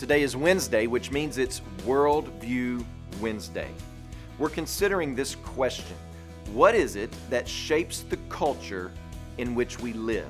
Today is Wednesday, which means it's Worldview Wednesday. We're considering this question: what is it that shapes the culture in which we live?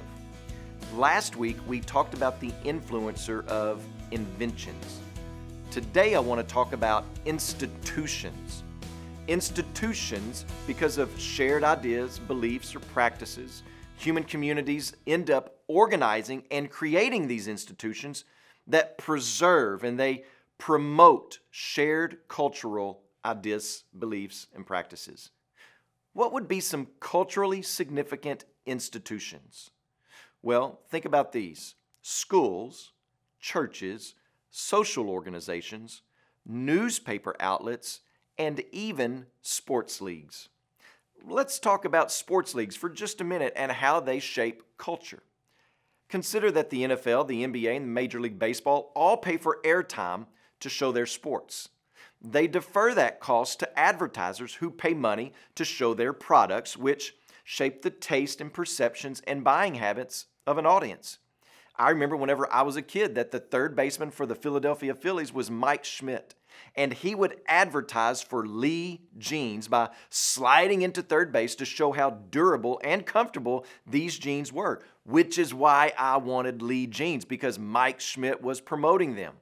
Last week, we talked about the influencer of inventions. Today, I want to talk about institutions. Institutions, because of shared ideas, beliefs, or practices, human communities end up organizing and creating these institutions that preserve and they promote shared cultural ideas, beliefs, and practices. What would be some culturally significant institutions? Well, think about these: schools, churches, social organizations, newspaper outlets, and even sports leagues. Let's talk about sports leagues for just a minute and how they shape culture. Consider that the NFL, the NBA, and Major League Baseball all pay for airtime to show their sports. They defer that cost to advertisers who pay money to show their products, which shape the taste and perceptions and buying habits of an audience. I remember whenever I was a kid that the third baseman for the Philadelphia Phillies was Mike Schmidt, and he would advertise for Lee jeans by sliding into third base to show how durable and comfortable these jeans were, which is why I wanted Lee jeans, because Mike Schmidt was promoting them.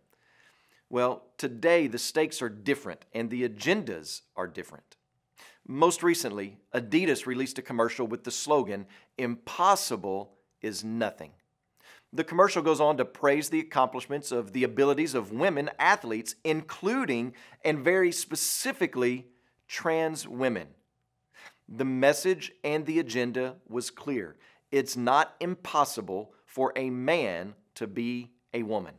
Well, today the stakes are different and the agendas are different. Most recently, Adidas released a commercial with the slogan, "Impossible is nothing." The commercial goes on to praise the accomplishments of the abilities of women athletes, including and very specifically trans women. The message and the agenda was clear. It's not impossible for a man to be a woman.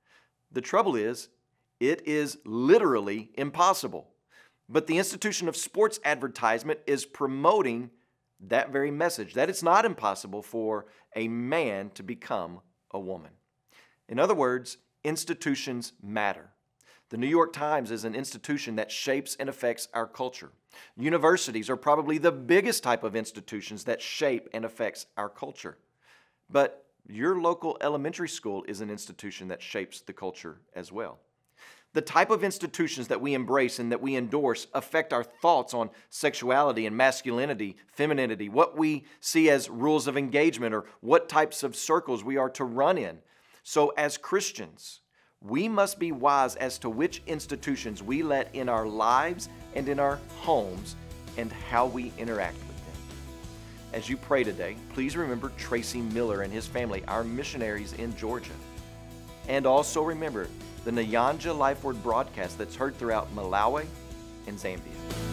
The trouble is, it is literally impossible. But the institution of sports advertisement is promoting that very message, that it's not impossible for a man to become a woman. In other words, institutions matter. The New York Times is an institution that shapes and affects our culture. Universities are probably the biggest type of institutions that shape and affects our culture. But your local elementary school is an institution that shapes the culture as well. The type of institutions that we embrace and that we endorse affect our thoughts on sexuality and masculinity, femininity, what we see as rules of engagement, or what types of circles we are to run in. So as Christians, we must be wise as to which institutions we let in our lives and in our homes and how we interact with them. As you pray today, please remember Tracy Miller and his family, our missionaries in Georgia. And also remember the Nyanja Life Word broadcast that's heard throughout Malawi and Zambia.